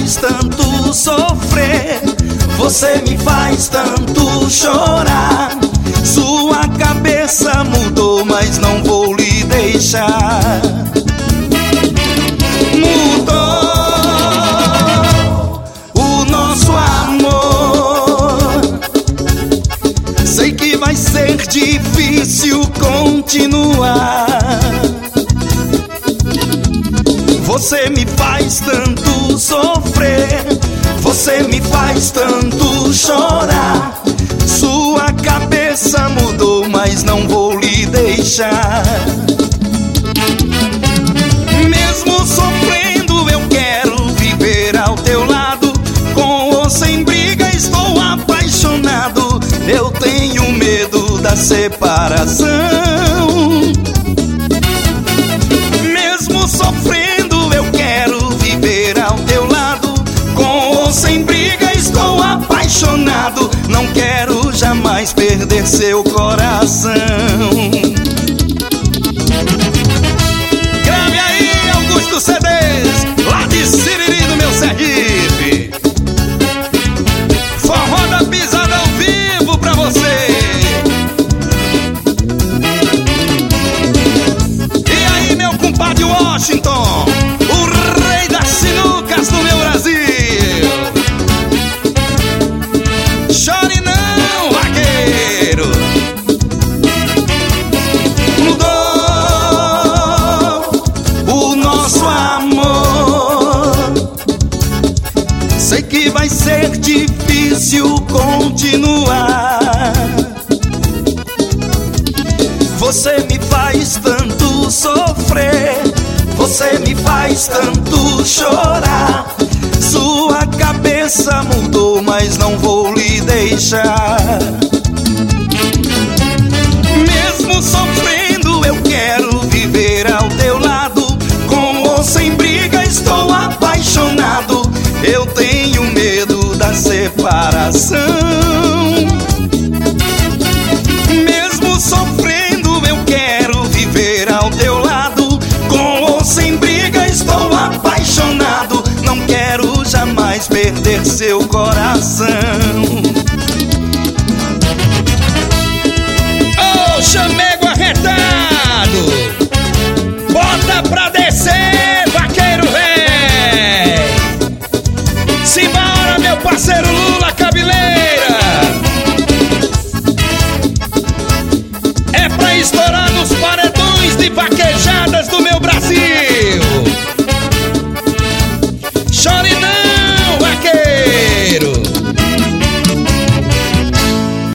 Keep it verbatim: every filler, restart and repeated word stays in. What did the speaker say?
faz tanto sofrer, você me faz tanto chorar. Sua cabeça mudou, mas não vou lhe deixar. Mudou o nosso amor. Sei que vai ser difícil continuar. Você me faz tanto sofrer, você me faz tanto chorar. Sua cabeça mudou, mas não vou lhe deixar. Mesmo sofrendo eu quero viver ao teu lado. Com ou sem briga estou apaixonado. Eu tenho medo da separação. Mesmo sofrendo eu quero viver ao teu lado. Com ou sem briga estou apaixonado. Não quero jamais perder seu coração. Grave aí, Augusto C Ds, lá de Siriri do meu Sergipe. Forró da pisada ao vivo pra você. E aí, meu compadre Washington, o rei das sinucas do meu Brasil. Chore não, vaqueiro. Mudou o nosso amor. Sei que vai ser difícil continuar. Você me faz tanto sofrer, você me faz tanto chorar. Sua cabeça mudou, mas não vou lhe deixar. Mesmo sofrendo eu quero viver ao teu lado. Com ou sem briga estou apaixonado. Eu tenho medo da separação. Mesmo sofrendo eu quero viver ao teu lado. Com ou sem briga estou apaixonado. Não quero jamais perder seu coração. Ô, chamego arretado, bota pra descer, vaqueiro véi. Simbora, meu parceiro Lula Cabeleira. É pra estourar